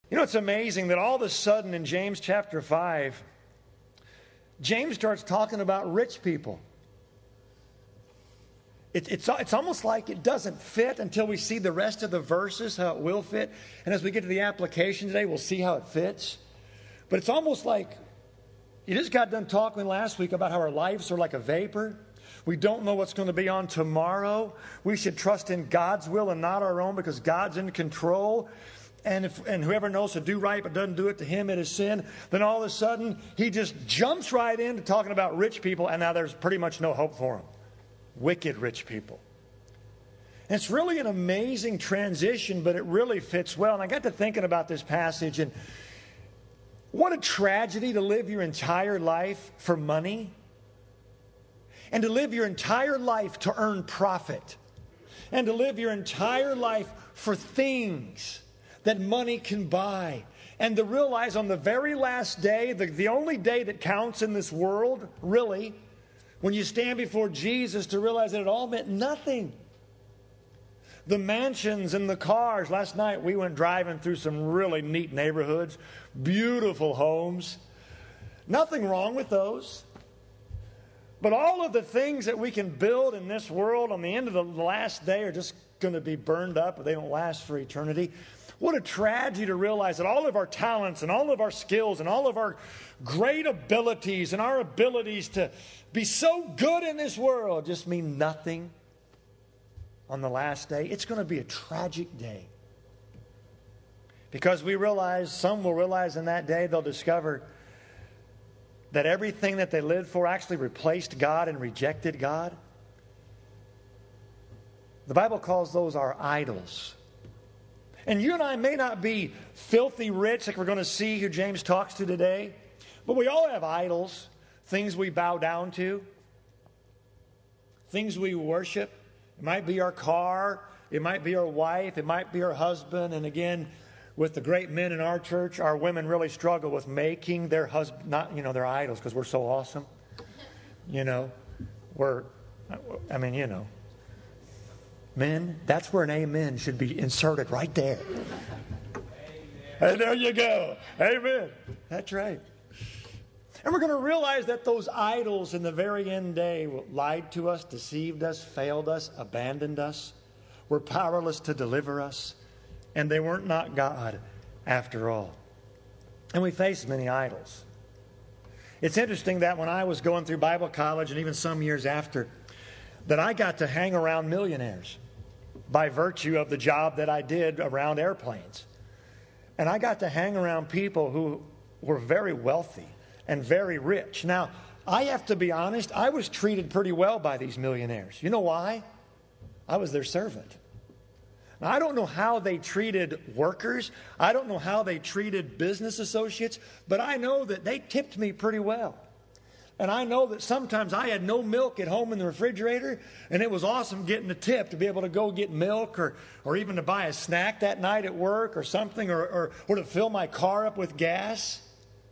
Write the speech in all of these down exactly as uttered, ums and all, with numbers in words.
You know, it's amazing that all of a sudden in James chapter five, James starts talking about rich people. It, it's, it's almost like it doesn't fit until we see the rest of the verses, how it will fit. And as we get to the application today, we'll see how it fits. But it's almost like you just got done talking last week about how our lives are like a vapor. We don't know what's going to be on tomorrow. We should trust in God's will and not our own because God's in control. And if and whoever knows to do right but doesn't do it, to him it is sin. Then all of a sudden, he just jumps right into talking about rich people, and now there's pretty much no hope for them. Wicked rich people. And it's really an amazing transition, but it really fits well. And I got to thinking about this passage, and what a tragedy to live your entire life for money, and to live your entire life to earn profit, and to live your entire life for things that money can buy, and to realize on the very last day, the, the only day that counts in this world, really, when you stand before Jesus, to realize that it all meant nothing. The mansions and the cars. Last night we went driving through some really neat neighborhoods, beautiful homes. Nothing wrong with those. But all of the things that we can build in this world on the end of the last day are just going to be burned up, or they don't last for eternity. What a tragedy to realize that all of our talents and all of our skills and all of our great abilities and our abilities to be so good in this world just mean nothing on the last day. It's going to be a tragic day. Because we realize, some will realize in that day, they'll discover that everything that they lived for actually replaced God and rejected God. The Bible calls those our idols. And you and I may not be filthy rich like we're going to see who James talks to today, but we all have idols, things we bow down to, things we worship. It might be our car, it might be our wife, it might be our husband. And again, with the great men in our church, our women really struggle with making their husband, not, you know, their idols, because we're so awesome. You know, we're, I mean, you know. Men, that's where an amen should be inserted right there. And there you go. Amen. That's right. And we're going to realize that those idols in the very end day lied to us, deceived us, failed us, abandoned us, were powerless to deliver us, and they weren't not God after all. And we face many idols. It's interesting that when I was going through Bible college, and even some years after, that I got to hang around millionaires by virtue of the job that I did around airplanes. And I got to hang around people who were very wealthy and very rich. Now, I have to be honest, I was treated pretty well by these millionaires. You know why? I was their servant. Now, I don't know how they treated workers. I don't know how they treated business associates, but I know that they tipped me pretty well. And I know that sometimes I had no milk at home in the refrigerator, and it was awesome getting a tip to be able to go get milk or, or even to buy a snack that night at work or something, or, or, or to fill my car up with gas.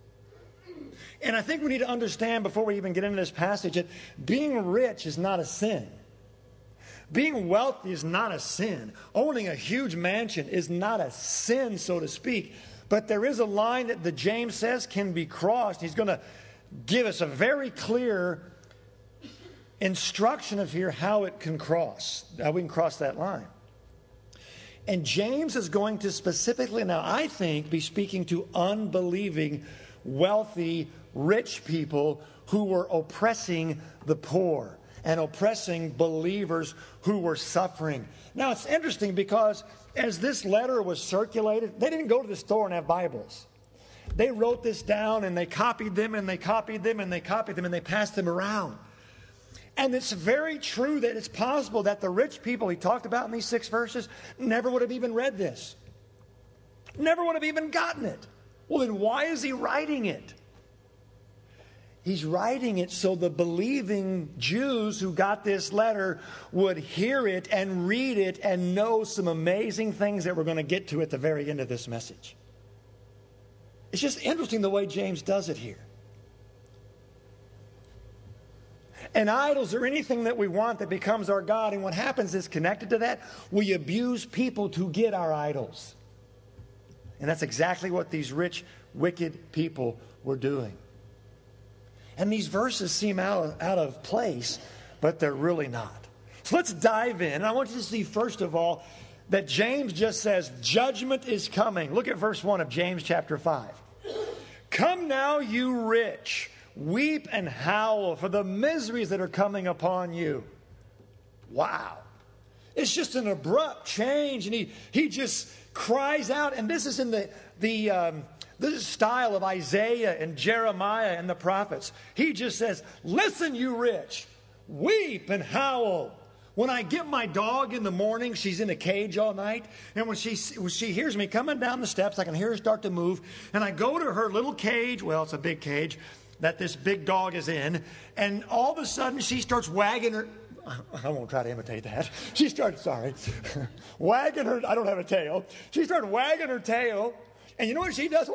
And I think we need to understand before we even get into this passage that being rich is not a sin. Being wealthy is not a sin. Owning a huge mansion is not a sin, so to speak. But there is a line that the James says can be crossed. He's going to give us a very clear instruction of here how it can cross, how we can cross that line. And James is going to specifically now, I think, be speaking to unbelieving, wealthy, rich people who were oppressing the poor and oppressing believers who were suffering. Now, it's interesting because as this letter was circulated, they didn't go to the store and have Bibles. They wrote this down and they copied them and they copied them and they copied them and they passed them around. And it's very true that it's possible that the rich people he talked about in these six verses never would have even read this. Never would have even gotten it. Well, then why is he writing it? He's writing it so the believing Jews who got this letter would hear it and read it and know some amazing things that we're going to get to at the very end of this message. It's just interesting the way James does it here. And idols are anything that we want that becomes our God. And what happens is connected to that, we abuse people to get our idols. And that's exactly what these rich, wicked people were doing. And these verses seem out, out of place, but they're really not. So let's dive in. And I want you to see, first of all, that James just says, judgment is coming. Look at verse one of James chapter five. Come now, you rich, weep and howl for the miseries that are coming upon you. Wow. It's just an abrupt change. And he, he just cries out. And this is in the, the um, this is style of Isaiah and Jeremiah and the prophets. He just says, listen, you rich, weep and howl. When I get my dog in the morning, she's in a cage all night. And when she, when she hears me coming down the steps, I can hear her start to move. And I go to her little cage. Well, it's a big cage that this big dog is in. And all of a sudden, she starts wagging her. I won't try to imitate that. She started, sorry, wagging her. I don't have a tail. She started wagging her tail. And you know what she does?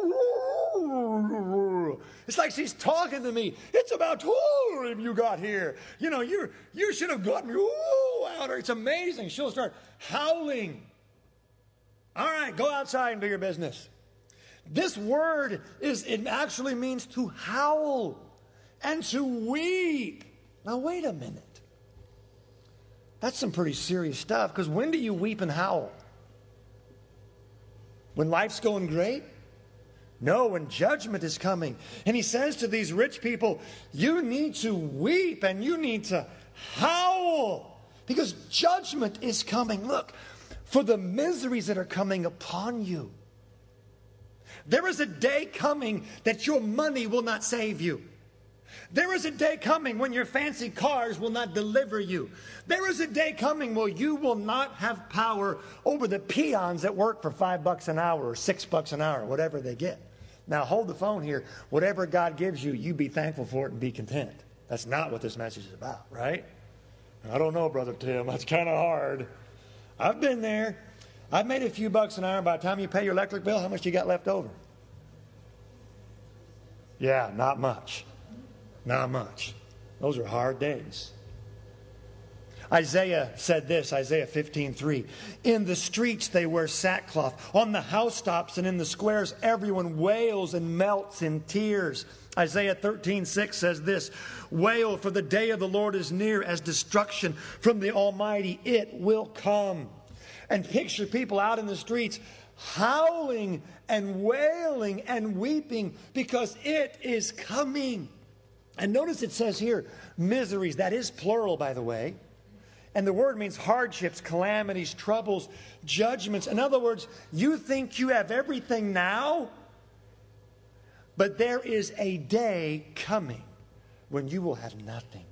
It's like she's talking to me. It's about time you got here. You know, you you should have gotten me out. It's amazing. She'll start howling. All right, go outside and do your business. This word is, it actually means to howl and to weep. Now, wait a minute. That's some pretty serious stuff, because when do you weep and howl? When life's going great? No, when judgment is coming. And he says to these rich people, you need to weep and you need to howl, because judgment is coming. Look, for the miseries that are coming upon you. There is a day coming that your money will not save you. There is a day coming when your fancy cars will not deliver you. There is a day coming where you will not have power over the peons that work for five bucks an hour or six bucks an hour, whatever they get. Now hold the phone here. Whatever God gives you, you be thankful for it and be content. That's not what this message is about, right? I don't know, Brother Tim. That's kind of hard. I've been there. I've made a few bucks an hour. By the time you pay your electric bill, how much you got left over? Yeah, not much. Not much. Those are hard days. Isaiah said this, Isaiah fifteen three. In the streets they wear sackcloth. On the housetops and in the squares everyone wails and melts in tears. Isaiah thirteen six says this. Wail, for the day of the Lord is near, as destruction from the Almighty. It will come. And picture people out in the streets howling and wailing and weeping because it is coming. And notice it says here, miseries. That is plural, by the way. And the word means hardships, calamities, troubles, judgments. In other words, you think you have everything now, but there is a day coming when you will have nothing.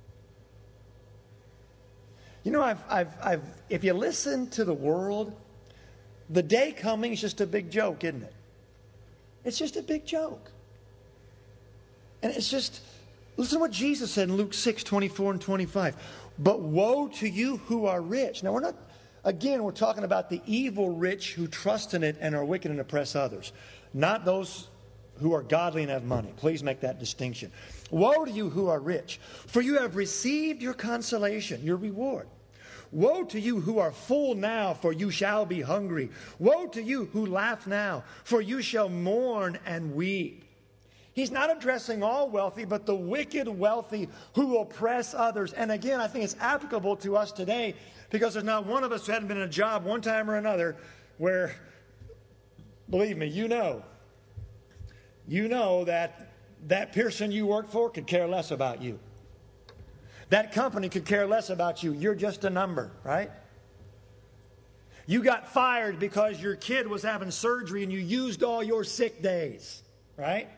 You know, I've, I've, I've, if you listen to the world, the day coming is just a big joke, isn't it? It's just a big joke. And it's just, listen to what Jesus said in Luke six, twenty-four and twenty-five. But woe to you who are rich. Now, we're not, again, we're talking about the evil rich who trust in it and are wicked and oppress others. Not those who are godly and have money. Please make that distinction. Woe to you who are rich, for you have received your consolation, your reward. Woe to you who are full now, for you shall be hungry. Woe to you who laugh now, for you shall mourn and weep. He's not addressing all wealthy, but the wicked wealthy who oppress others. And again, I think it's applicable to us today, because there's not one of us who hadn't been in a job one time or another where, believe me, you know, you know that that person you work for could care less about you. That company could care less about you. You're just a number, right? You got fired because your kid was having surgery and you used all your sick days, right?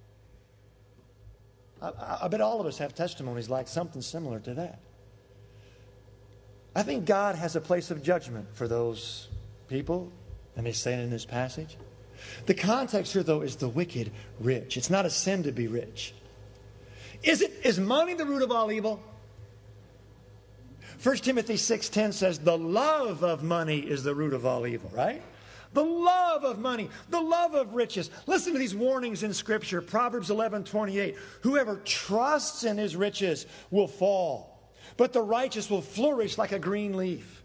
I, I bet all of us have testimonies like something similar to that. I think God has a place of judgment for those people, and they say it in this passage. The context here, though, is the wicked rich. It's not a sin to be rich. Is it? Is money the root of all evil? First Timothy six ten says the love of money is the root of all evil, right? The love of money, the love of riches. Listen to these warnings in Scripture. Proverbs eleven twenty-eight. Whoever trusts in his riches will fall, but the righteous will flourish like a green leaf.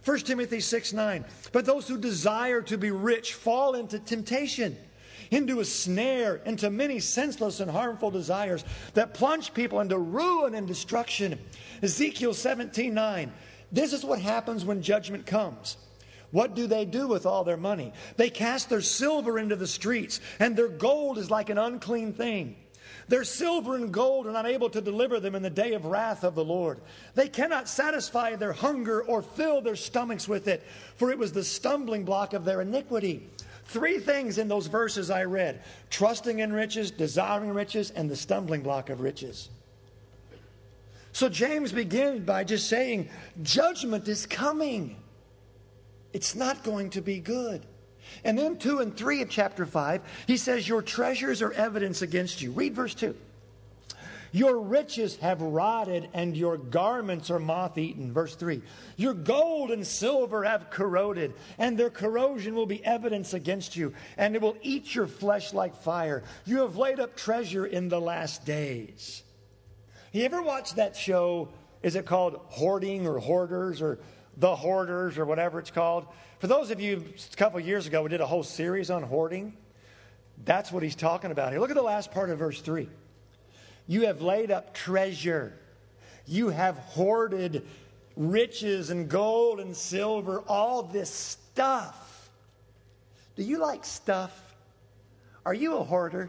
First Timothy six nine. But those who desire to be rich fall into temptation, into a snare, into many senseless and harmful desires that plunge people into ruin and destruction. Ezekiel seventeen nine. This is what happens when judgment comes. What do they do with all their money? They cast their silver into the streets, and their gold is like an unclean thing. Their silver and gold are not able to deliver them in the day of wrath of the Lord. They cannot satisfy their hunger or fill their stomachs with it, for it was the stumbling block of their iniquity. Three things in those verses I read: trusting in riches, desiring riches, and the stumbling block of riches. So James begins by just saying, judgment is coming. It's not going to be good. And then two and three of chapter five, he says, your treasures are evidence against you. Read verse two. Your riches have rotted and your garments are moth-eaten. Verse three. Your gold and silver have corroded, and their corrosion will be evidence against you, and it will eat your flesh like fire. You have laid up treasure in the last days. You ever watch that show? Is it called Hoarding or Hoarders or The Hoarders or whatever it's called? For those of you, a couple of years ago, we did a whole series on hoarding. That's what he's talking about here. Look at the last part of verse three. You have laid up treasure. You have hoarded riches and gold and silver, all this stuff. Do you like stuff? Are you a hoarder?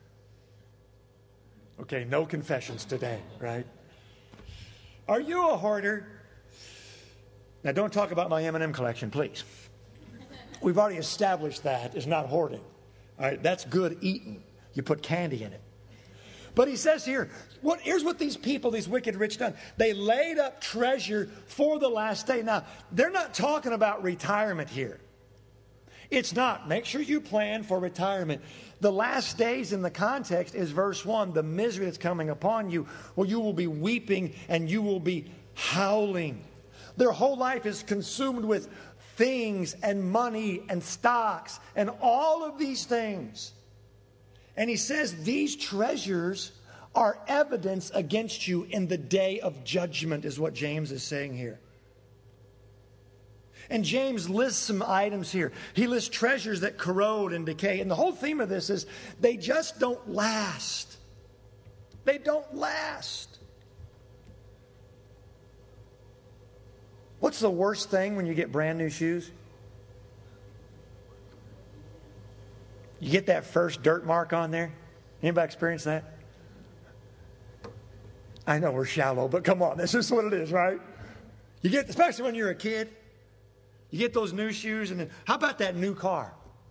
Okay, no confessions today, right? Are you a hoarder? Now, don't talk about my M and M collection, please. We've already established that is not hoarding. All right, that's good eating. You put candy in it. But he says here, what, here's what these people, these wicked rich done. They laid up treasure for the last day. Now, they're not talking about retirement here. It's not. Make sure you plan for retirement. The last days in the context is verse one, the misery that's coming upon you, where you will be weeping and you will be howling. Their whole life is consumed with things and money and stocks and all of these things. And he says these treasures are evidence against you in the day of judgment, is what James is saying here. And James lists some items here. He lists treasures that corrode and decay. And the whole theme of this is they just don't last. They don't last. What's the worst thing when you get brand new shoes? You get that first dirt mark on there. Anybody experience that? I know we're shallow, but come on, this is what it is, right? You get, especially when you're a kid, you get those new shoes, and then how about that new car?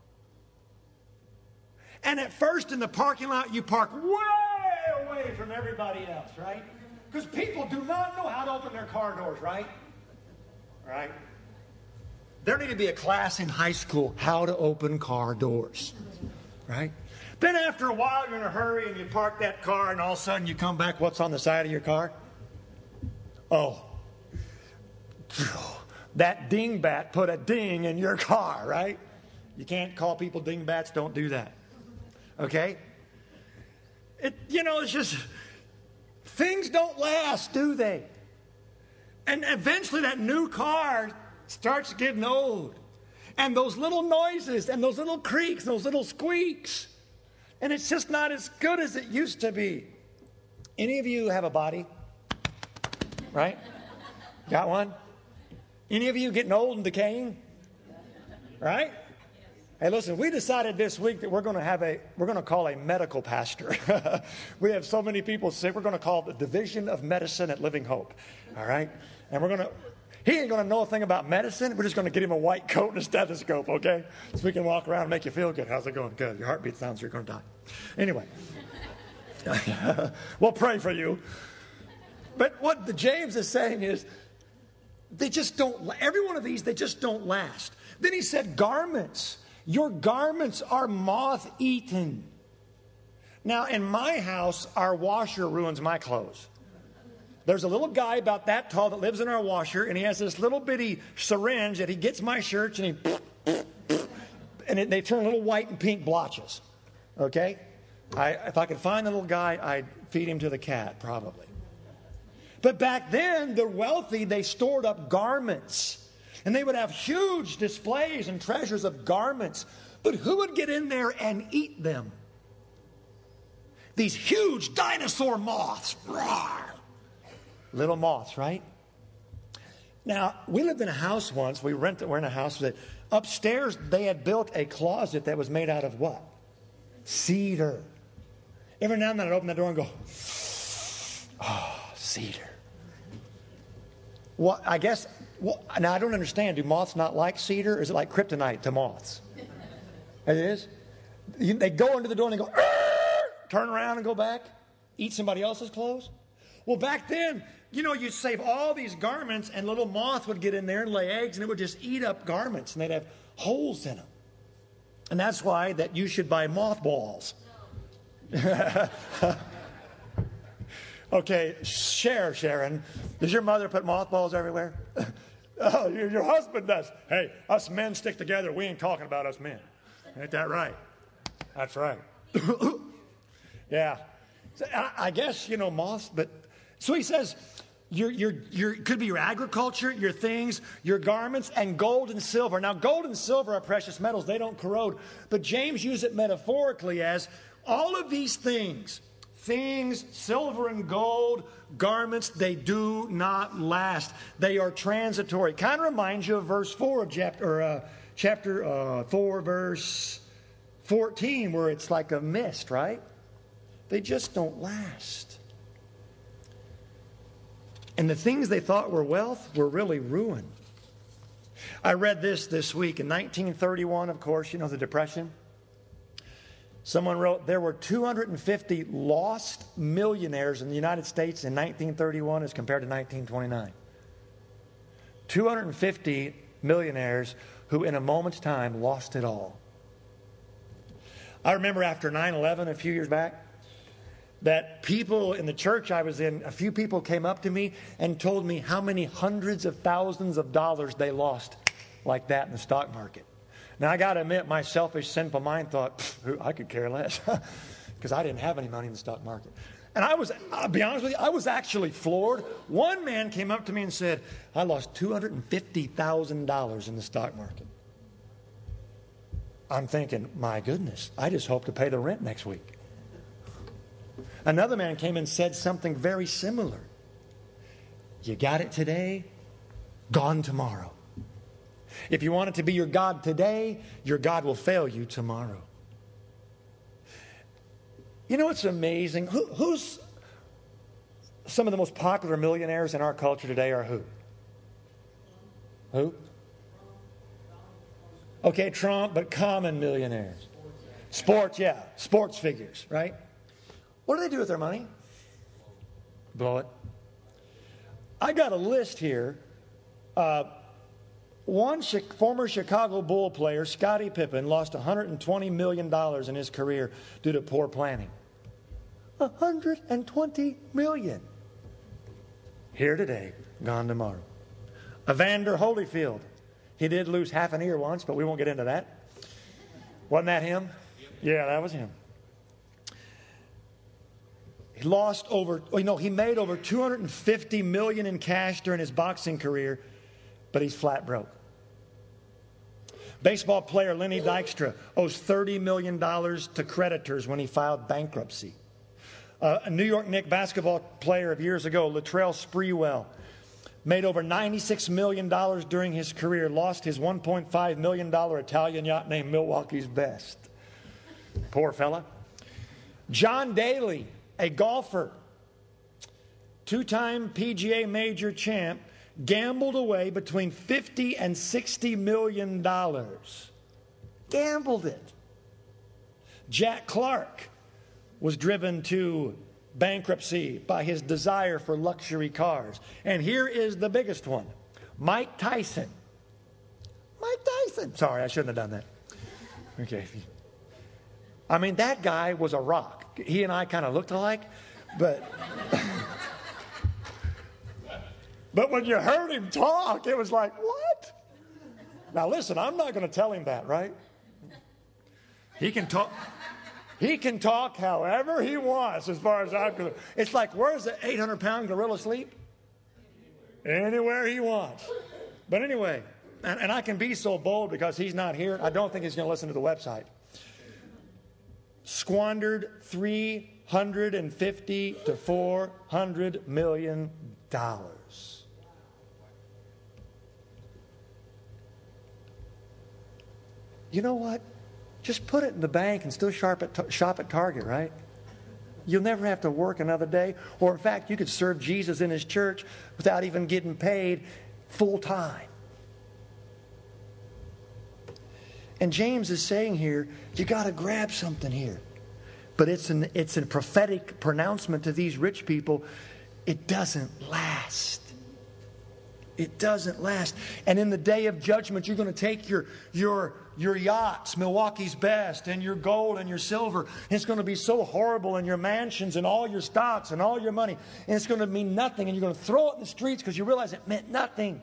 And at first in the parking lot, you park way away from everybody else, right? Because people do not know how to open their car doors, right? Right? There need to be a class in high school, how to open car doors. Right? Then after a while, you're in a hurry and you park that car, and all of a sudden you come back, what's on the side of your car? Oh. That dingbat put a ding in your car, right? You can't call people dingbats, don't do that. Okay? It, you know, it's just, things don't last, do they? And eventually that new car starts getting old. And those little noises and those little creaks, those little squeaks. And it's just not as good as it used to be. Any of you have a body? Right? Got one? Any of you getting old and decaying? Right? Hey, listen, we decided this week that we're going to have a, we're going to call a medical pastor. We have so many people sick, we're going to call it the Division of Medicine at Living Hope. All right? And we're going to, he ain't going to know a thing about medicine. We're just going to get him a white coat and a stethoscope, okay? So we can walk around and make you feel good. How's it going? Good. Your heartbeat sounds you're going to die. Anyway. We'll pray for you. But what the James is saying is, they just don't, every one of these, they just don't last. Then he said, garments. Your garments are moth-eaten. Now, in my house, our washer ruins my clothes. There's a little guy about that tall that lives in our washer, and he has this little bitty syringe that he gets my shirts, and he, and it, they turn little white and pink blotches. Okay? I, if I could find the little guy, I'd feed him to the cat, probably. But back then, the wealthy, they stored up garments. And they would have huge displays and treasures of garments. But who would get in there and eat them? These huge dinosaur moths. Rawr. Little moths, right? Now, we lived in a house once. We rented, we're in a house that upstairs they had built a closet that was made out of what? Cedar. Every now and then I'd open the door and go, oh, cedar. Well, I guess, well, now I don't understand. Do moths not like cedar? Or is it like kryptonite to moths? It is? You, they go into the door and they go, Arr! Turn around and go back, eat somebody else's clothes? Well, back then, you know, you'd save all these garments and little moth would get in there and lay eggs and it would just eat up garments and they'd have holes in them. And that's why that you should buy mothballs. Okay, share, Sharon. Does your mother put mothballs everywhere? Oh, your, your husband does. Hey, us men stick together. We ain't talking about us men. Ain't that right? That's right. Yeah. So I, I guess, you know, moths, but so he says, your, your, your, could be your agriculture, your things, your garments, and gold and silver. Now, gold and silver are precious metals. They don't corrode. But James used it metaphorically as all of these things, things, silver and gold, garments, they do not last. They are transitory. Kind of reminds you of verse four of chapter, uh, chapter uh, four, verse fourteen, where it's like a mist, right? They just don't last. And the things they thought were wealth were really ruin. I read this this week in nineteen thirty-one, of course, you know, the Depression. Someone wrote, there were two hundred fifty lost millionaires in the United States in nineteen thirty-one as compared to nineteen twenty-nine. two hundred fifty millionaires who in a moment's time lost it all. I remember after nine eleven a few years back, that people in the church I was in, a few people came up to me and told me how many hundreds of thousands of dollars they lost like that in the stock market. Now, I got to admit, my selfish, sinful mind thought, I could care less, because I didn't have any money in the stock market. And I was, I'll be honest with you, I was actually floored. One man came up to me and said, I lost two hundred fifty thousand dollars in the stock market. I'm thinking, my goodness, I just hope to pay the rent next week. Another man came and said something very similar. You got it today, gone tomorrow. If you want it to be your God today, your God will fail you tomorrow. You know what's amazing? Who, who's some of the most popular millionaires in our culture today are who? Who? Okay, Trump, but common millionaires. Sports, yeah. Sports figures, right? What do they do with their money? Blow it. I got a list here. Uh, one chi- former Chicago Bull player, Scottie Pippen, lost one hundred twenty million dollars in his career due to poor planning. one hundred twenty million dollars. Here today, gone tomorrow. Evander Holyfield. He did lose half an ear once, but we won't get into that. Wasn't that him? Yeah, that was him. He lost over, you know, he made over two hundred fifty million dollars in cash during his boxing career, but he's flat broke. Baseball player Lenny Dykstra owes thirty million dollars to creditors when he filed bankruptcy. Uh, a New York Knicks basketball player of years ago, Latrell Sprewell, made over ninety-six million dollars during his career, lost his one point five million dollars Italian yacht named Milwaukee's Best. Poor fella. John Daly, a golfer, two-time P G A major champ, gambled away between fifty and sixty million dollars. Gambled it. Jack Clark was driven to bankruptcy by his desire for luxury cars. And here is the biggest one. Mike Tyson. Mike Tyson. Sorry, I shouldn't have done that. Okay. I mean, that guy was a rock. He and I kind of looked alike, but but when you heard him talk, it was like, what? Now listen, I'm not going to tell him that, right? He can talk. He can talk however he wants, as far as I'm concerned. It's like, where's the eight hundred pound gorilla sleep? Anywhere he wants. But anyway, and, and I can be so bold because he's not here. I don't think he's going to listen to the website. Squandered three hundred fifty to four hundred million dollars. You know what? Just put it in the bank and still shop at, shop at Target, right? You'll never have to work another day. Or in fact, you could serve Jesus in his church without even getting paid full time. And James is saying here, you got to grab something here. But it's an, it's a prophetic pronouncement to these rich people. It doesn't last. It doesn't last. And in the day of judgment, you're going to take your, your, your yachts, Milwaukee's Best, and your gold and your silver. And it's going to be so horrible, and your mansions and all your stocks and all your money. And it's going to mean nothing. And you're going to throw it in the streets because you realize it meant nothing.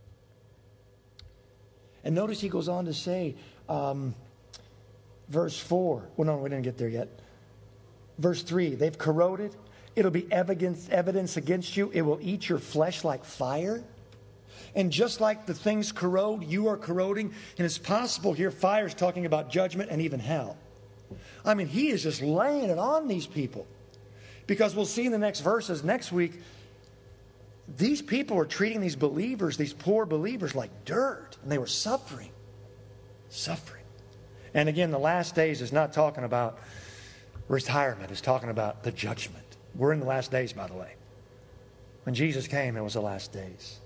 And notice he goes on to say, um, verse four. Well, no, we didn't get there yet. Verse three, they've corroded. It'll be evidence, evidence against you. It will eat your flesh like fire. And just like the things corrode, you are corroding. And it's possible here, fire is talking about judgment and even hell. I mean, he is just laying it on these people. Because we'll see in the next verses next week, these people are treating these believers, these poor believers, like dirt. And they were suffering. Suffering. And again, the last days is not talking about retirement. It's talking about the judgment. We're in the last days, by the way. When Jesus came, it was the last days.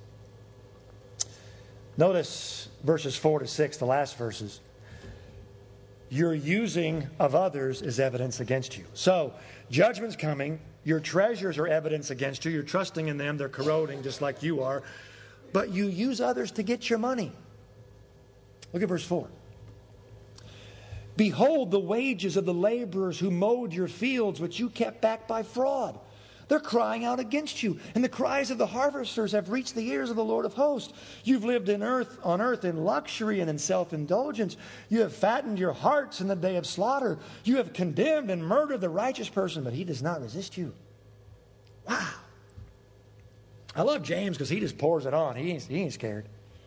Notice verses four to six, the last verses. Your using of others is evidence against you. So, judgment's coming. Your treasures are evidence against you. You're trusting in them. They're corroding just like you are. But you use others to get your money. Look at verse four. Behold the wages of the laborers who mowed your fields, which you kept back by fraud. They're crying out against you. And the cries of the harvesters have reached the ears of the Lord of hosts. You've lived in earth, on earth in luxury and in self-indulgence. You have fattened your hearts in the day of slaughter. You have condemned and murdered the righteous person, but he does not resist you. Wow. I love James because he just pours it on. He ain't, he ain't scared.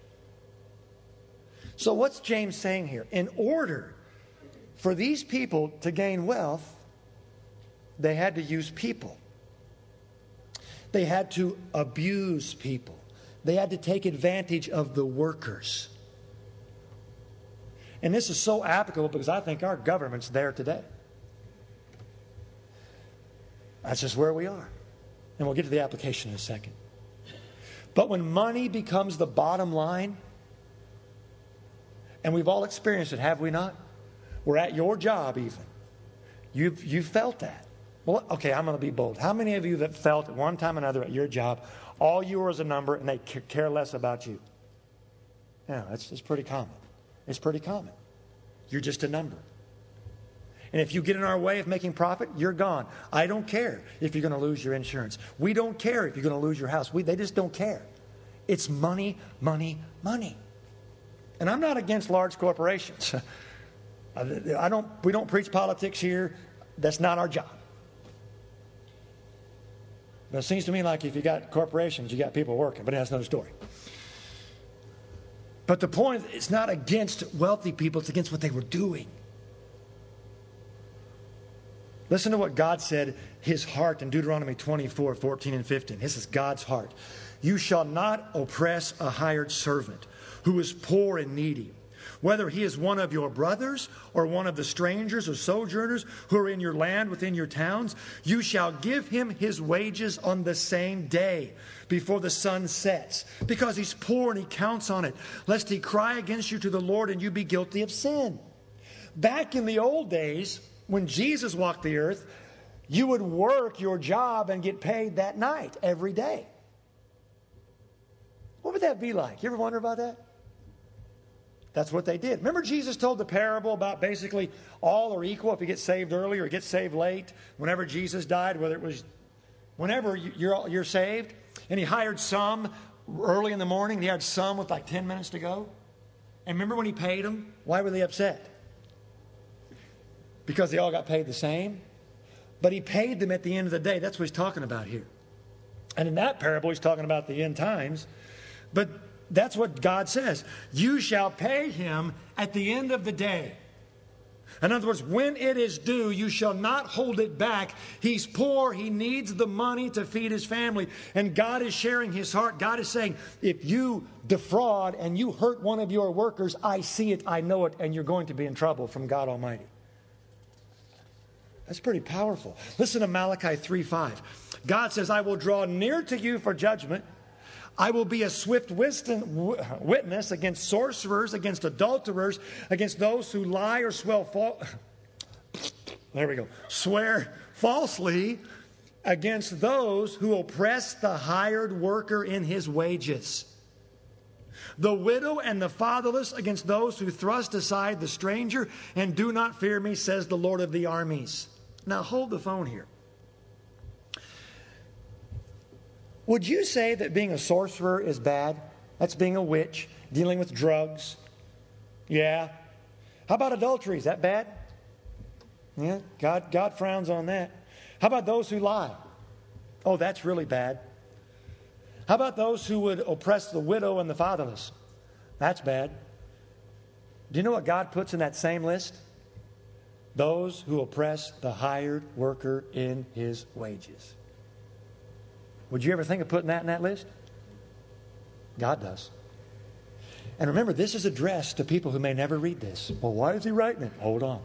So what's James saying here? In order for these people to gain wealth, they had to use people. They had to abuse people. They had to take advantage of the workers. And this is so applicable because I think our government's there today. That's just where we are. And we'll get to the application in a second. But when money becomes the bottom line, and we've all experienced it, have we not? We're at your job even. You've, you've felt that. Well, okay, I'm going to be bold. How many of you that felt at one time or another at your job, all you were is a number and they care less about you? Yeah, that's, that's pretty common. It's pretty common. You're just a number. And if you get in our way of making profit, you're gone. I don't care if you're going to lose your insurance. We don't care if you're going to lose your house. We, they just don't care. It's money, money, money. And I'm not against large corporations. I don't, we don't preach politics here. That's not our job. But it seems to me like if you got corporations, you got people working. But that's another story. But the point is, it's not against wealthy people. It's against what they were doing. Listen to what God said, his heart in Deuteronomy twenty-four, fourteen and fifteen. This is God's heart. You shall not oppress a hired servant who is poor and needy, whether he is one of your brothers or one of the strangers or sojourners who are in your land within your towns. You shall give him his wages on the same day before the sun sets, because he's poor and he counts on it, lest he cry against you to the Lord and you be guilty of sin. Back in the old days, when Jesus walked the earth, you would work your job and get paid that night, every day. What would that be like? You ever wonder about that? That's what they did. Remember Jesus told the parable about basically all are equal if you get saved early or get saved late. Whenever Jesus died, whether it was whenever you're, you're saved. And he hired some early in the morning. He had some with like ten minutes to go. And remember when he paid them? Why were they upset? Because they all got paid the same. But he paid them at the end of the day. That's what he's talking about here. And in that parable, he's talking about the end times. But that's what God says. You shall pay him at the end of the day. In other words, when it is due, you shall not hold it back. He's poor. He needs the money to feed his family. And God is sharing his heart. God is saying, if you defraud and you hurt one of your workers, I see it, I know it, and you're going to be in trouble from God Almighty. That's pretty powerful. Listen to Malachi three five. God says, I will draw near to you for judgment. I will be a swift witness against sorcerers, against adulterers, against those who lie or swell fal- there we go. swear falsely, against those who oppress the hired worker in his wages. The widow and the fatherless, against those who thrust aside the stranger and do not fear me, says the Lord of the armies. Now hold the phone here. Would you say that being a sorcerer is bad? That's being a witch, dealing with drugs. Yeah. How about adultery? Is that bad? Yeah, God, God frowns on that. How about those who lie? Oh, that's really bad. How about those who would oppress the widow and the fatherless? That's bad. Do you know what God puts in that same list? Those who oppress the hired worker in his wages. Would you ever think of putting that in that list? God does. And remember, this is addressed to people who may never read this. Well, why is he writing it? Hold on.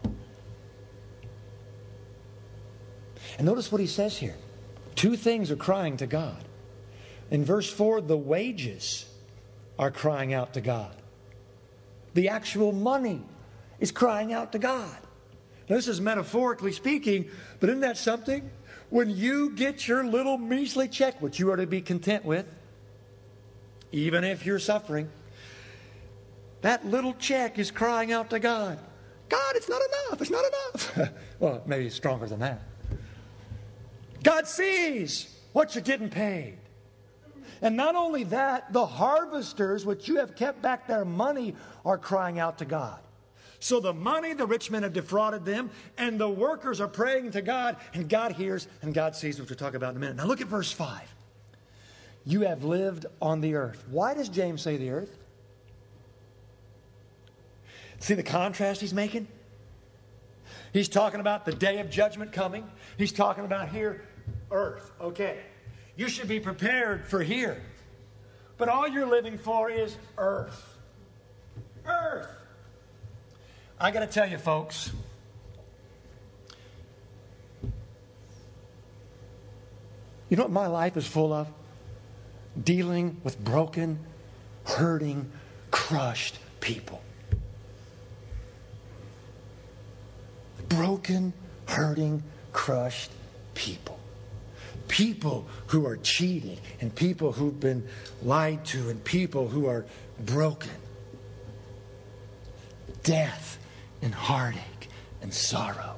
And notice what he says here. Two things are crying to God. In verse four, the wages are crying out to God. The actual money is crying out to God. Now, this is metaphorically speaking, but isn't that something? When you get your little measly check, which you are to be content with, even if you're suffering, that little check is crying out to God. God, it's not enough. It's not enough. Well, maybe it's stronger than that. God sees what you're getting paid. And not only that, the harvesters, which you have kept back their money, are crying out to God. So the money, the rich men have defrauded them, and the workers are praying to God, and God hears, and God sees, which we'll talk about in a minute. Now look at verse five. You have lived on the earth. Why does James say the earth? See the contrast he's making? He's talking about the day of judgment coming. He's talking about here, earth. Okay. You should be prepared for here. But all you're living for is earth. Earth. I got to tell you, folks, you know what my life is full of? Dealing with broken, hurting, crushed people. Broken, hurting, crushed people. People who are cheated, and people who've been lied to, and people who are broken. Death and heartache and sorrow.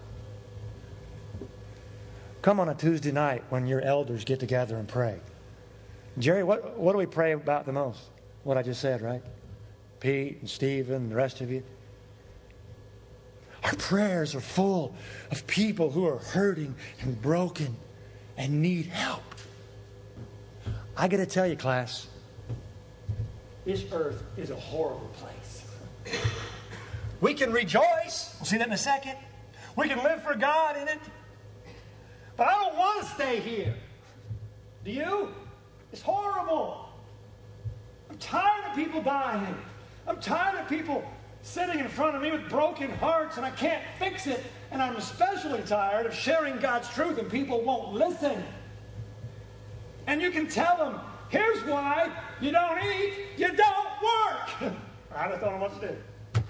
Come on a Tuesday night when your elders get together and pray. Jerry, what, what do we pray about the most? What I just said, right? Pete and Stephen and the rest of you. Our prayers are full of people who are hurting and broken and need help. I got to tell you, class, this earth is a horrible place. We can rejoice. We'll see that in a second. We can live for God in it. But I don't want to stay here. Do you? It's horrible. I'm tired of people dying. I'm tired of people sitting in front of me with broken hearts and I can't fix it. And I'm especially tired of sharing God's truth and people won't listen. And you can tell them, here's why you don't eat, you don't work. I just don't know what to do.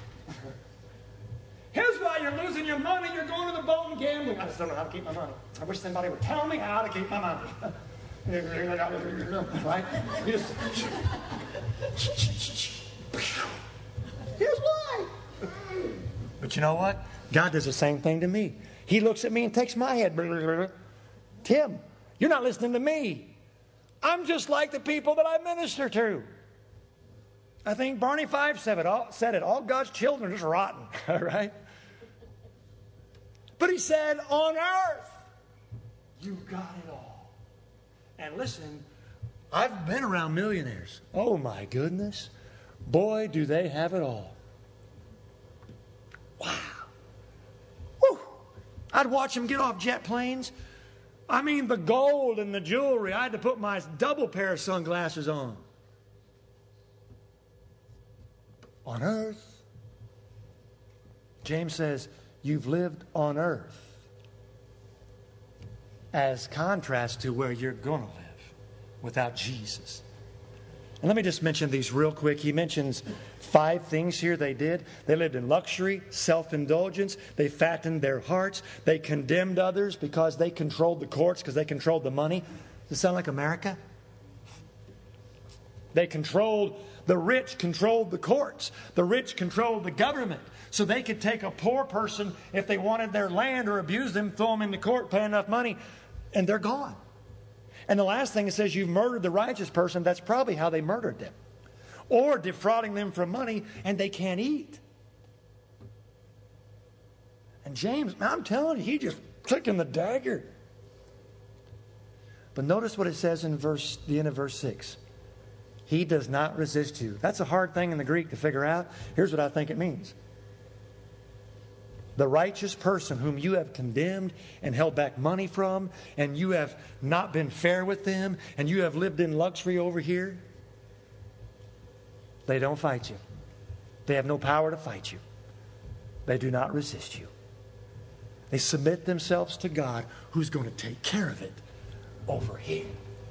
Here's why you're losing your money. You're going to the boat and gambling. I just don't know how to keep my money. I wish somebody would tell me how to keep my money. Right? You just... Here's why. But you know what? God does the same thing to me. He looks at me and takes my head. Tim, you're not listening to me. I'm just like the people that I minister to. I think Barney Fife said it. All, said it. All God's children are just rotten. All right? But he said, on earth, you've got it all. And listen, I've been around millionaires. Oh my goodness. Boy, do they have it all. Wow. Woo. I'd watch them get off jet planes. I mean, the gold and the jewelry. I had to put my double pair of sunglasses on. On earth, James says, you've lived on earth as contrast to where you're going to live without Jesus. And let me just mention these real quick. He mentions five things here they did. They lived in luxury, self-indulgence. They fattened their hearts. They condemned others because they controlled the courts, because they controlled the money. Does it sound like America? They controlled, the rich controlled the courts. The rich controlled the government. So they could take a poor person, if they wanted their land or abuse them, throw them in the court, pay enough money, and they're gone. And the last thing it says, you've murdered the righteous person. That's probably how they murdered them. Or defrauding them for money, and they can't eat. And James, I'm telling you, he just clicking the dagger. But notice what it says in verse, the end of verse six. He does not resist you. That's a hard thing in the Greek to figure out. Here's what I think it means. The righteous person whom you have condemned and held back money from, and you have not been fair with them, and you have lived in luxury over here, they don't fight you. They have no power to fight you. They do not resist you. They submit themselves to God, who's going to take care of it over here.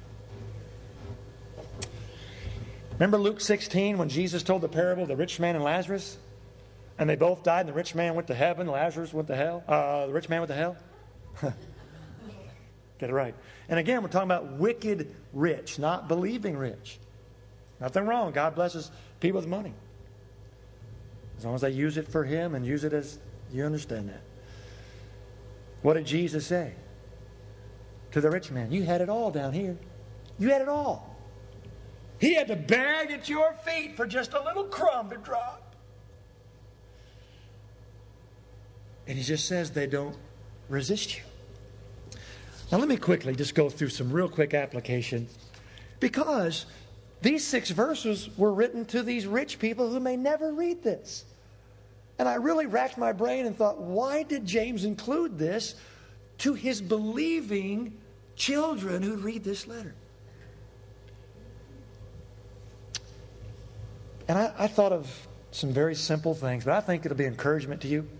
Remember Luke sixteen when Jesus told the parable of the rich man and Lazarus? And they both died, and the rich man went to heaven, Lazarus went to hell. Uh, the rich man went to hell. Get it right. And again, we're talking about wicked rich, not believing rich. Nothing wrong. God blesses people with money. As long as they use it for Him and use it as you understand that. What did Jesus say to the rich man? You had it all down here. You had it all. He had to beg at your feet for just a little crumb to drop. And He just says they don't resist you. Now let me quickly just go through some real quick application. Because these six verses were written to these rich people who may never read this. And I really racked my brain and thought, why did James include this to his believing children who read this letter? And I, I thought of some very simple things, but I think it'll be encouragement to you.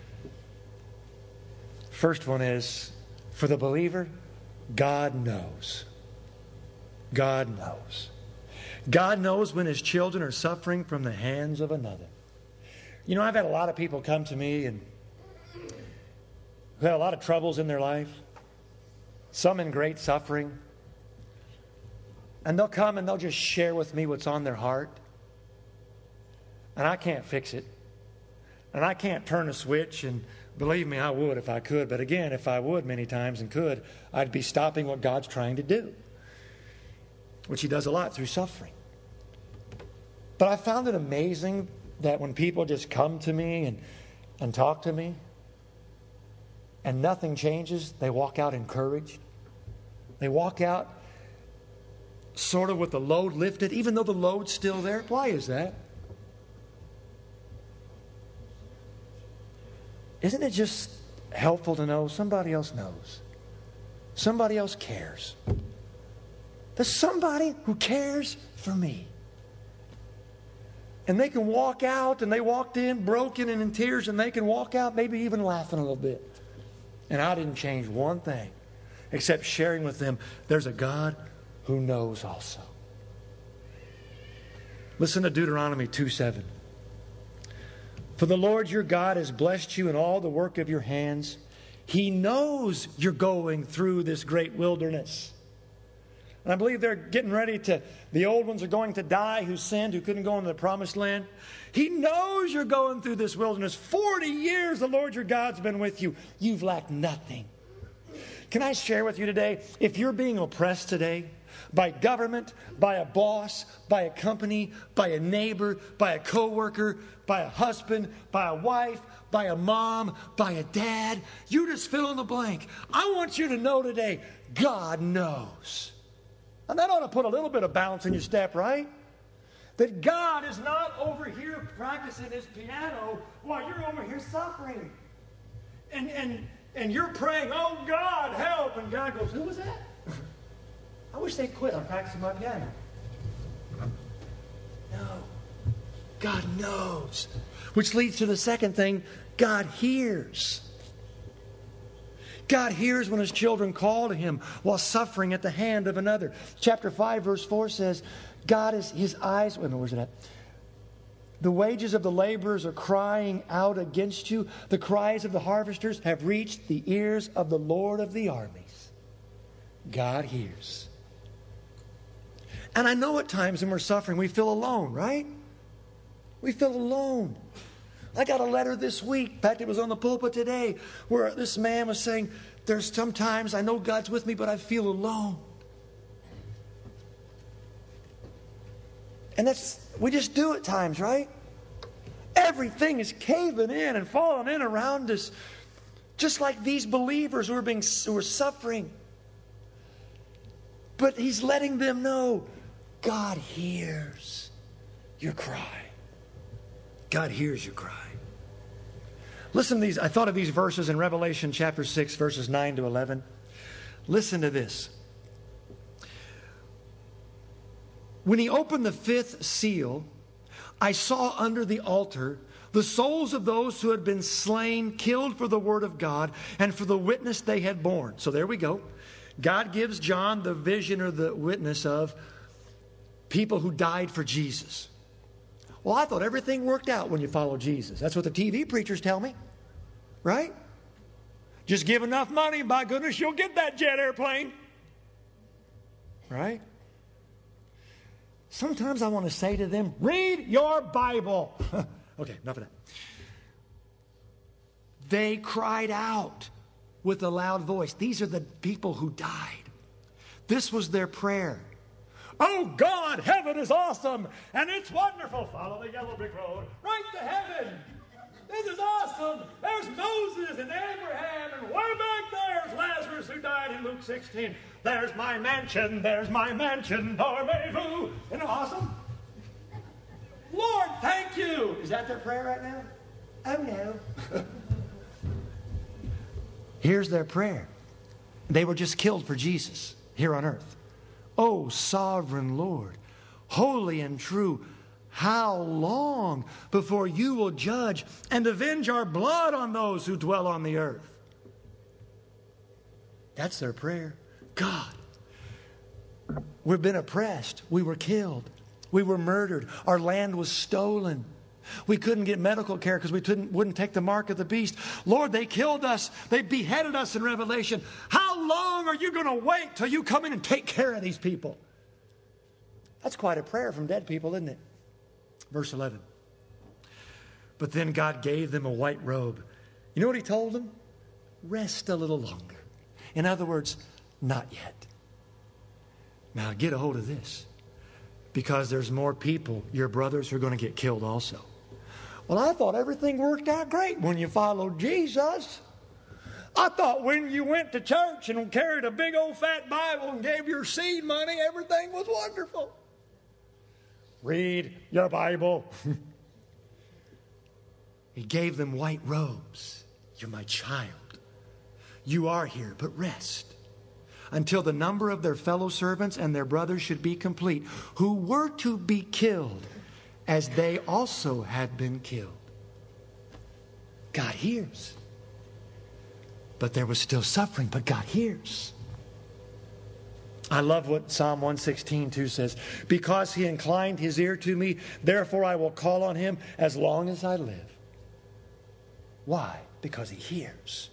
First one is, for the believer, God knows. God knows. God knows when His children are suffering from the hands of another. You know, I've had a lot of people come to me and who had a lot of troubles in their life. Some in great suffering. And they'll come and they'll just share with me what's on their heart. And I can't fix it. And I can't turn a switch, and believe me, I would if I could. But again, if I would many times and could, I'd be stopping what God's trying to do. Which He does a lot through suffering. But I found it amazing that when people just come to me and, and talk to me, and nothing changes, they walk out encouraged. They walk out sort of with the load lifted, even though the load's still there. Why is that? Isn't it just helpful to know somebody else knows? Somebody else cares. There's somebody who cares for me. And they can walk out, and they walked in broken and in tears, and they can walk out maybe even laughing a little bit. And I didn't change one thing except sharing with them there's a God who knows also. Listen to Deuteronomy two seven. For the Lord your God has blessed you in all the work of your hands. He knows you're going through this great wilderness. And I believe they're getting ready to, the old ones are going to die who sinned, who couldn't go into the promised land. He knows you're going through this wilderness. forty years the Lord your God's been with you. You've lacked nothing. Can I share with you today, if you're being oppressed today, by government, by a boss, by a company, by a neighbor, by a coworker, by a husband, by a wife, by a mom, by a dad, you just fill in the blank. I want you to know today, God knows. And that ought to put a little bit of balance in your step, right? That God is not over here practicing his piano while you're over here suffering. And, and, and you're praying, oh, God, help. And God goes, who was that? I wish they'd quit on practicing my piano. No. God knows. Which leads to the second thing, God hears. God hears when his children call to him while suffering at the hand of another. Chapter five, verse four says, God is, his eyes, wait a minute, where's it at? The wages of the laborers are crying out against you. The cries of the harvesters have reached the ears of the Lord of the armies. God hears. And I know at times when we're suffering, we feel alone, right? We feel alone. I got a letter this week, in fact, it was on the pulpit today, where this man was saying, there's sometimes I know God's with me, but I feel alone. And that's, we just do at times, right? Everything is caving in and falling in around us. Just like these believers who are being, who are suffering. But he's letting them know, God hears your cry. God hears your cry. Listen to these. I thought of these verses in Revelation chapter six, verses nine to eleven. Listen to this. When he opened the fifth seal, I saw under the altar the souls of those who had been slain, killed for the word of God, and for the witness they had borne. So there we go. God gives John the vision or the witness of people who died for Jesus. Well, I thought everything worked out when you follow Jesus. That's what the T V preachers tell me. Right? Just give enough money, by goodness, you'll get that jet airplane. Right? Sometimes I want to say to them, read your Bible. Okay, enough of that. They cried out with a loud voice. These are the people who died. This was their prayer. Oh God, heaven is awesome and it's wonderful. Follow the yellow brick road right to heaven. This is awesome. There's Moses and Abraham, and way back there's Lazarus who died in Luke sixteen. There's my mansion, there's my mansion, dormez-vous. Isn't it awesome? Lord, thank you. Is that their prayer right now? Oh no. Here's their prayer. They were just killed for Jesus here on earth. Oh, sovereign Lord, holy and true, how long before you will judge and avenge our blood on those who dwell on the earth? That's their prayer. God, we've been oppressed. We were killed. We were murdered. Our land was stolen. We couldn't get medical care because we couldn't, wouldn't take the mark of the beast. Lord, they killed us. They beheaded us in Revelation. How long are you going to wait till you come in and take care of these people? That's quite a prayer from dead people, isn't it? Verse eleven. But then God gave them a white robe. You know what he told them? Rest a little longer. In other words, not yet. Now get a hold of this. Because there's more people, your brothers, who are going to get killed also. Well, I thought everything worked out great when you followed Jesus. I thought when you went to church and carried a big old fat Bible and gave your seed money, everything was wonderful. Read your Bible. He gave them white robes. You're my child. You are here, but rest until the number of their fellow servants and their brothers should be complete, who were to be killed as they also had been killed. God hears. But there was still suffering, but God hears. I love what Psalm one sixteen two says. Because he inclined his ear to me, therefore I will call on him as long as I live. Why? Because he hears.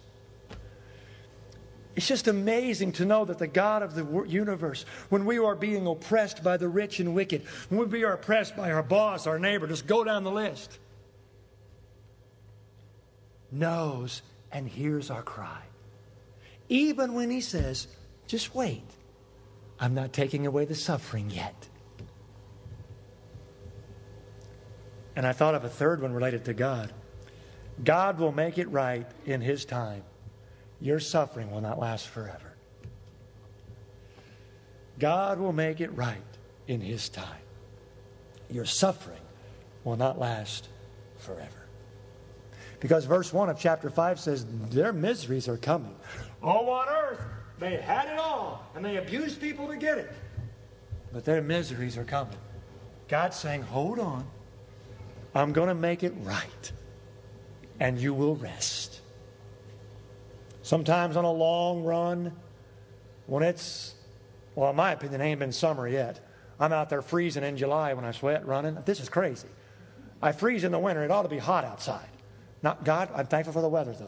It's just amazing to know that the God of the universe, when we are being oppressed by the rich and wicked, when we are oppressed by our boss, our neighbor, just go down the list, knows and hears our cry. Even when he says, just wait, I'm not taking away the suffering yet. And I thought of a third one related to God. God will make it right in his time. Your suffering will not last forever. God will make it right in His time. Your suffering will not last forever. Because verse one of chapter five says, their miseries are coming. Oh, on earth, they had it all, and they abused people to get it. But their miseries are coming. God's saying, hold on. I'm going to make it right. And you will rest. Sometimes on a long run, when it's, well, in my opinion, it ain't been summer yet. I'm out there freezing in July when I sweat running. This is crazy. I freeze in the winter. It ought to be hot outside. Not God, I'm thankful for the weather, though.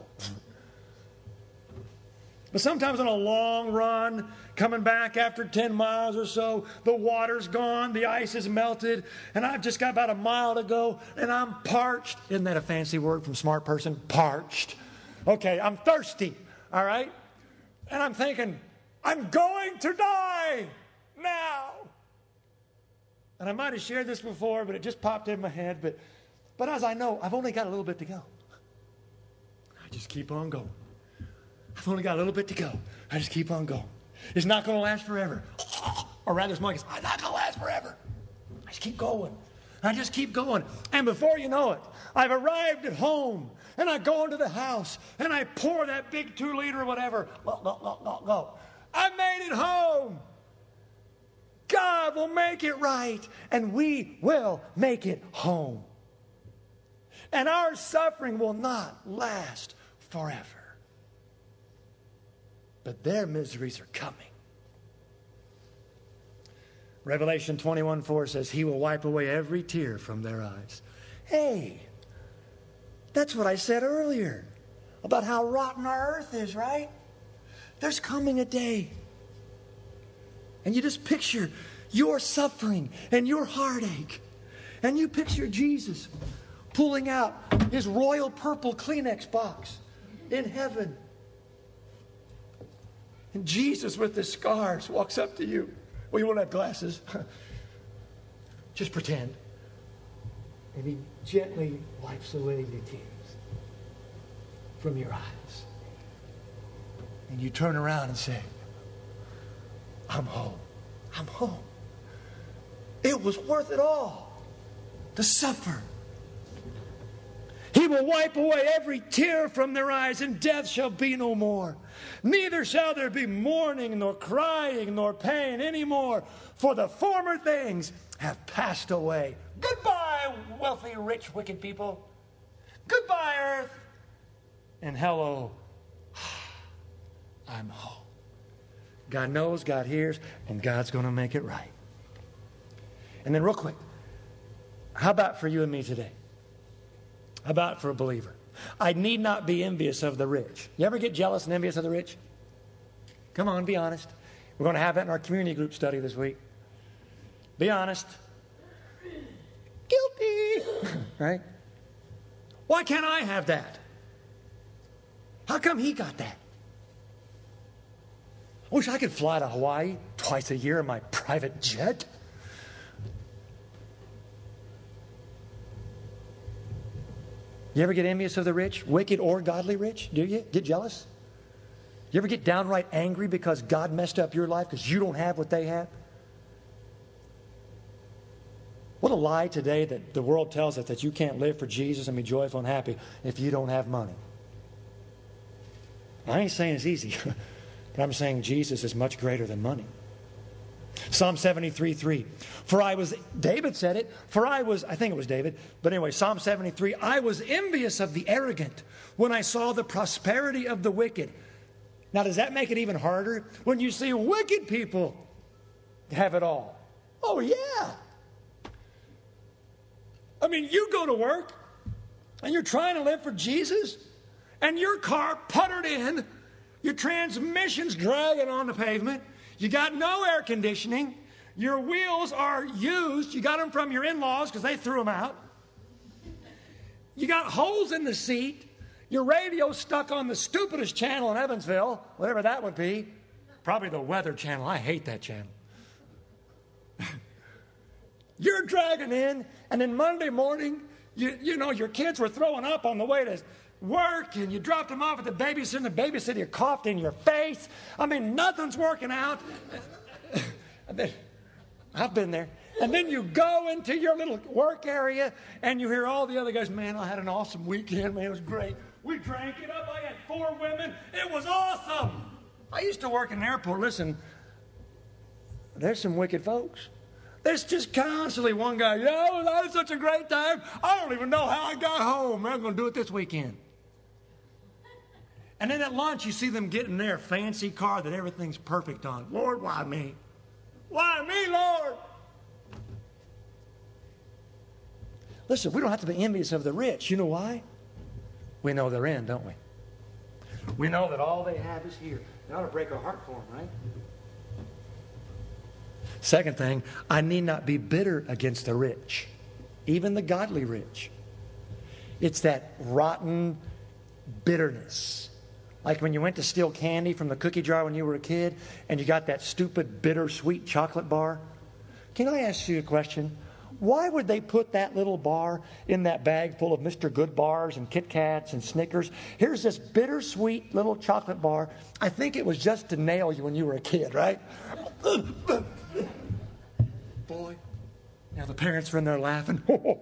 But sometimes on a long run, coming back after ten miles or so, the water's gone, the ice is melted, and I've just got about a mile to go, and I'm parched. Isn't that a fancy word from smart person? Parched. Okay, I'm thirsty, all right? And I'm thinking, I'm going to die now. And I might have shared this before, but it just popped in my head. But, but as I know, I've only got a little bit to go. I just keep on going. I've only got a little bit to go. I just keep on going. It's not going to last forever. Or rather, it's not going to last forever. I just keep going. I just keep going. And before you know it, I've arrived at home. And I go into the house. And I pour that big two liter or whatever. Go, go, go, go, go. I made it home. God will make it right. And we will make it home. And our suffering will not last forever. But their miseries are coming. Revelation twenty-one four says, He will wipe away every tear from their eyes. Hey, that's what I said earlier about how rotten our earth is, right? There's coming a day. And you just picture your suffering and your heartache. And you picture Jesus pulling out His royal purple Kleenex box in heaven. And Jesus with the scars walks up to you. Well, you won't have glasses. Just pretend. And He gently wipes away your tears from your eyes. And you turn around and say, I'm home. I'm home. It was worth it all to suffer. He will wipe away every tear from their eyes, and death shall be no more. Neither shall there be mourning, nor crying, nor pain anymore, for the former things have passed away. Goodbye, wealthy, rich, wicked people. Goodbye, earth. And hello, I'm home. God knows, God hears, and God's going to make it right. And then real quick, how about for you and me today? How about for a believer? I need not be envious of the rich. You ever get jealous and envious of the rich? Come on, be honest. We're going to have that in our community group study this week. Be honest. Guilty. Right? Why can't I have that? How come he got that? I wish I could fly to Hawaii twice a year in my private jet. You ever get envious of the rich, wicked or godly rich? Do you get jealous? You ever get downright angry because God messed up your life because you don't have what they have? What a lie today that the world tells us that you can't live for Jesus and be joyful and happy if you don't have money. I ain't saying it's easy, but I'm saying Jesus is much greater than money. Psalm seventy-three three. For I was, David said it, for I was, I think it was David, but anyway, Psalm seventy-three, I was envious of the arrogant when I saw the prosperity of the wicked. Now, does that make it even harder when you see wicked people have it all? Oh, yeah. I mean, you go to work and you're trying to live for Jesus and your car puttered in, your transmission's dragging on the pavement, you got no air conditioning, your wheels are used, you got them from your in-laws because they threw them out, you got holes in the seat, your radio's stuck on the stupidest channel in Evansville, whatever that would be, probably the Weather Channel. I hate that channel. You're dragging in, and then Monday morning, you, you know, your kids were throwing up on the way to work, and you dropped them off at the babysitter, and the babysitter coughed in your face. I mean, nothing's working out. And then, I've been there. And then you go into your little work area and you hear all the other guys, man, I had an awesome weekend, man, it was great. We drank it up. I had four women. It was awesome. I used to work in an airport. Listen, there's some wicked folks. There's just constantly one guy, yo, that was such a great time. I don't even know how I got home. I'm going to do it this weekend. And then at lunch, you see them getting their fancy car that everything's perfect on. Lord, why me? Why me, Lord? Listen, we don't have to be envious of the rich. You know why? We know they're in, don't we? We know that all they have is here. It ought to break our heart for them, right? Second thing, I need not be bitter against the rich, even the godly rich. It's that rotten bitterness. Like when you went to steal candy from the cookie jar when you were a kid and you got that stupid bittersweet chocolate bar. Can I ask you a question? Why would they put that little bar in that bag full of Mister Good bars and Kit Kats and Snickers? Here's this bittersweet little chocolate bar. I think it was just to nail you when you were a kid, right? Boy, now the parents are in there laughing.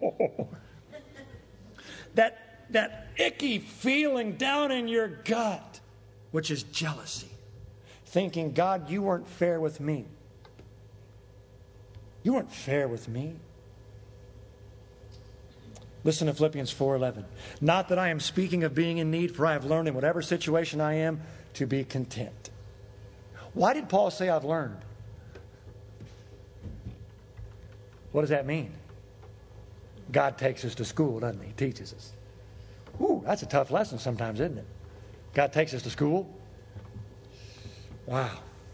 that, that icky feeling down in your gut, which is jealousy. Thinking, God, you weren't fair with me. You weren't fair with me. Listen to Philippians four eleven. Not that I am speaking of being in need, for I have learned in whatever situation I am to be content. Why did Paul say I've learned? What does that mean? God takes us to school, doesn't he? He teaches us. Ooh, that's a tough lesson sometimes, isn't it? God takes us to school. Wow.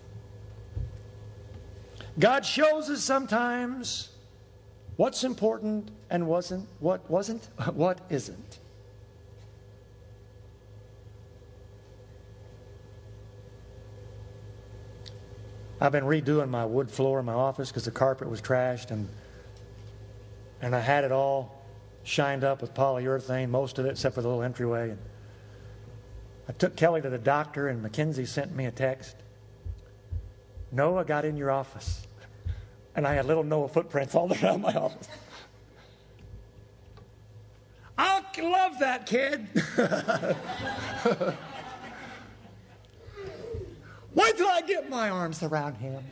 God shows us sometimes what's important and wasn't, what wasn't, what isn't. I've been redoing my wood floor in my office because the carpet was trashed, and and I had it all shined up with polyurethane, most of it except for the little entryway. And I took Kelly to the doctor, and Mackenzie sent me a text. Noah got in your office. And I had little Noah footprints all around my office. I love that kid. Wait till I get my arms around him.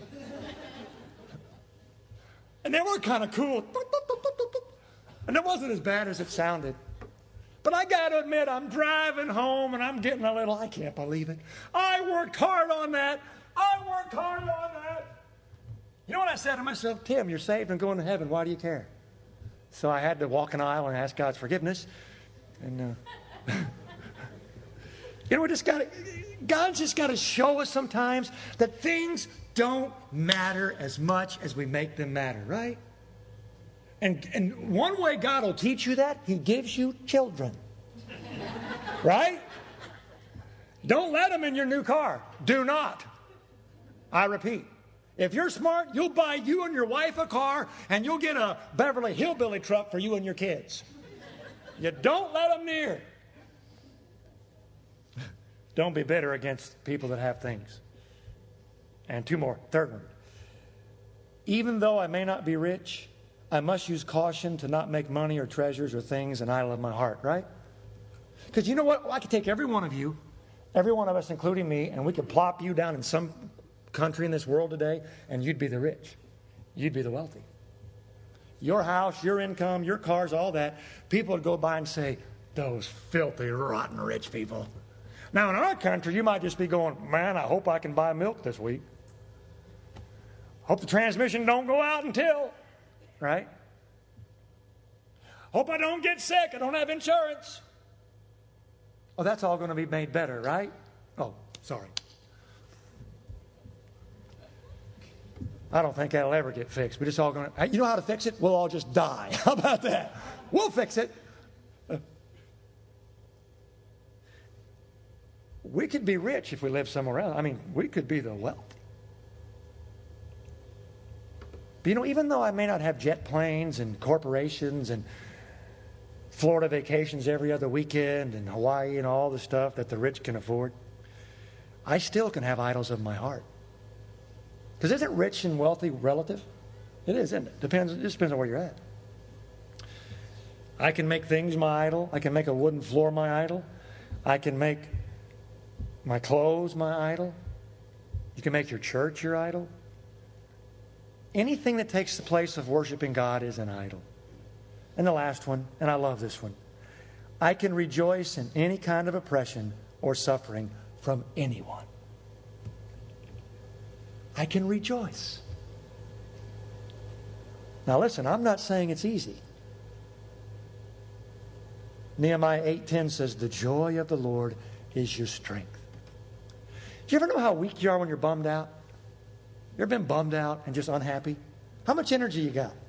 And they were kind of cool. And it wasn't as bad as it sounded. But I got to admit, I'm driving home and I'm getting a little, I can't believe it. I worked hard on that. I worked hard on that. You know what I said to myself? Tim, you're saved and going to heaven. Why do you care? So I had to walk an aisle and ask God's forgiveness. And, uh, you know, we just got to, God's just got to show us sometimes that things don't matter as much as we make them matter, right? And, and one way God will teach you that, He gives you children. Right? Don't let them in your new car. Do not. I repeat. If you're smart, you'll buy you and your wife a car, and you'll get a Beverly Hillbilly truck for you and your kids. You don't let them near. Don't be bitter against people that have things. And two more. Third one. Even though I may not be rich, I must use caution to not make money or treasures or things an idol of my heart, right? Because you know what? I could take every one of you, every one of us, including me, and we could plop you down in some country in this world today, and you'd be the rich. You'd be the wealthy. Your house, your income, your cars, all that. People would go by and say, those filthy, rotten rich people. Now, in our country, you might just be going, man, I hope I can buy milk this week. Hope the transmission don't go out until, right? Hope I don't get sick. I don't have insurance. Oh, that's all going to be made better, right? Oh, sorry. I don't think that'll ever get fixed. We're just all going to, you know how to fix it? We'll all just die. How about that? We'll fix it. Uh, we could be rich if we lived somewhere else. I mean, we could be the wealthy. But you know, even though I may not have jet planes and corporations and Florida vacations every other weekend and Hawaii and all the stuff that the rich can afford, I still can have idols of my heart. Because isn't rich and wealthy relative? It is, isn't it? Depends, it just depends on where you're at. I can make things my idol. I can make a wooden floor my idol. I can make my clothes my idol. You can make your church your idol. Anything that takes the place of worshiping God is an idol. And the last one, and I love this one. I can rejoice in any kind of oppression or suffering from anyone. I can rejoice. Now listen, I'm not saying it's easy. Nehemiah eight ten says, the joy of the Lord is your strength. Do you ever know how weak you are when you're bummed out? You ever been bummed out and just unhappy? How much energy you got?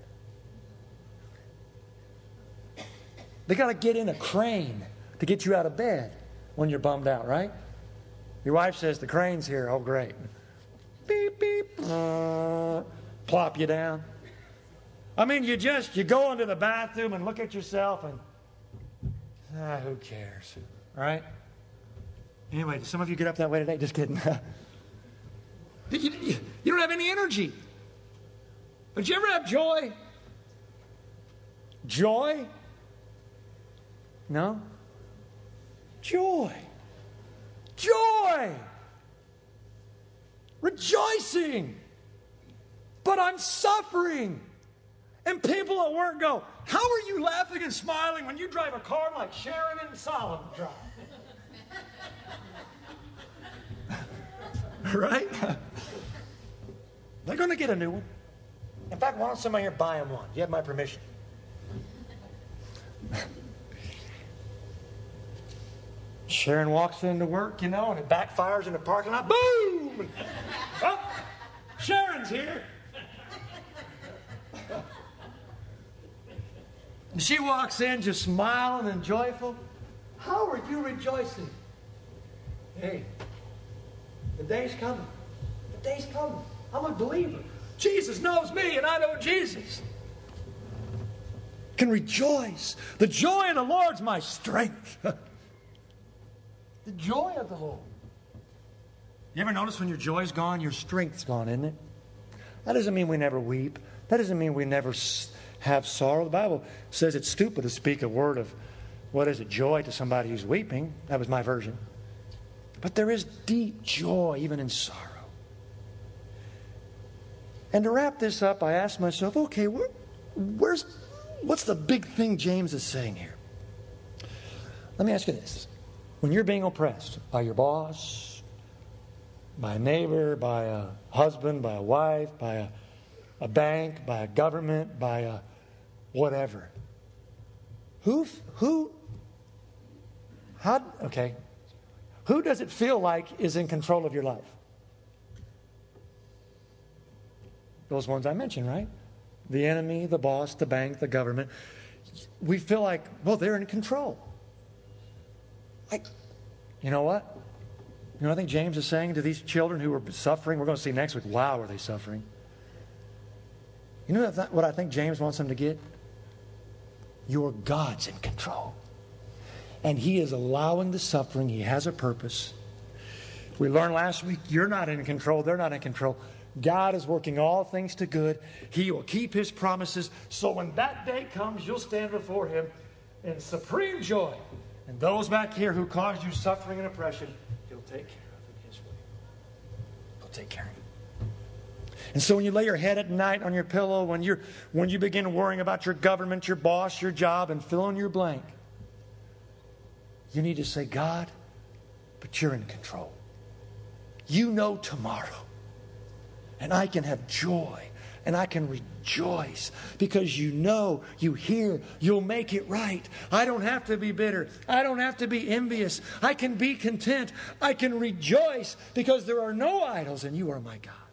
They got to get in a crane to get you out of bed when you're bummed out, right? Your wife says, the crane's here. Oh, great. Beep, beep. Uh, plop you down. I mean, you just, you go into the bathroom and look at yourself and, ah, who cares? Right? Anyway, did some of you get up that way today? Just kidding. you, you, you don't have any energy. But you ever have joy? Joy? No? Joy. Joy. Rejoicing. But I'm suffering. And people at work go, how are you laughing and smiling when you drive a car like Sharon and Solomon drive? Right? They're going to get a new one. In fact, why don't somebody here buy them one? You have my permission. Sharon walks into work, you know, and it backfires in the parking lot. Boom! Oh, Sharon's here. And she walks in just smiling and joyful. How are you rejoicing? Hey, the day's coming. The day's coming. I'm a believer. Jesus knows me and I know Jesus. Can rejoice. The joy of the Lord's my strength. The joy of the Lord. You ever notice when your joy's gone, your strength's gone, isn't it? That doesn't mean we never weep. That doesn't mean we never have sorrow. The Bible says it's stupid to speak a word of, what is it, joy to somebody who's weeping. That was my version. But there is deep joy even in sorrow. And to wrap this up, I asked myself, okay, where, where's, what's the big thing James is saying here? Let me ask you this. When you're being oppressed by your boss, by a neighbor, by a husband, by a wife, by a, a bank, by a government, by a whatever, who, who, how, okay, who does it feel like is in control of your life? Those ones I mentioned, right? The enemy, the boss, the bank, the government. We feel like, well, they're in control. Like, you know what? You know, I think James is saying to these children who are suffering, we're going to see next week, wow, are they suffering? You know what I think James wants them to get? Your God's in control. And He is allowing the suffering. He has a purpose. We learned last week, you're not in control, they're not in control. God is working all things to good. He will keep His promises. So when that day comes, you'll stand before Him in supreme joy. And those back here who caused you suffering and oppression, He'll take care of it His way. He'll take care of it. And so when you lay your head at night on your pillow, when you're when you begin worrying about your government, your boss, your job, and fill in your blank, you need to say, God, but you're in control. You know tomorrow. And I can have joy. And I can rejoice because you know, you hear, you'll make it right. I don't have to be bitter. I don't have to be envious. I can be content. I can rejoice because there are no idols and you are my God.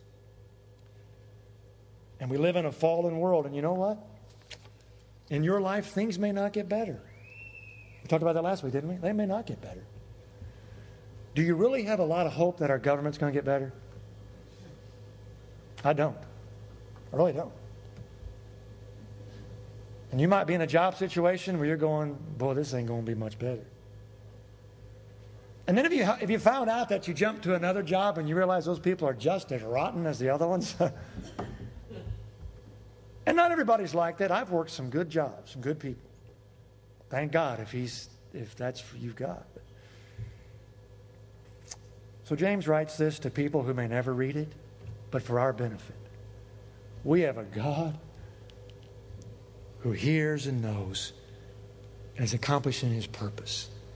And we live in a fallen world. And you know what? In your life, things may not get better. We talked about that last week, didn't we? They may not get better. Do you really have a lot of hope that our government's going to get better? I don't. I really don't. And you might be in a job situation where you're going, boy, this ain't going to be much better. And then if you, if you found out that you jumped to another job and you realize those people are just as rotten as the other ones. And not everybody's like that. I've worked some good jobs, some good people. Thank God if he's if that's what you've got. So James writes this to people who may never read it, but for our benefit. We have a God who hears and knows and is accomplishing his purpose.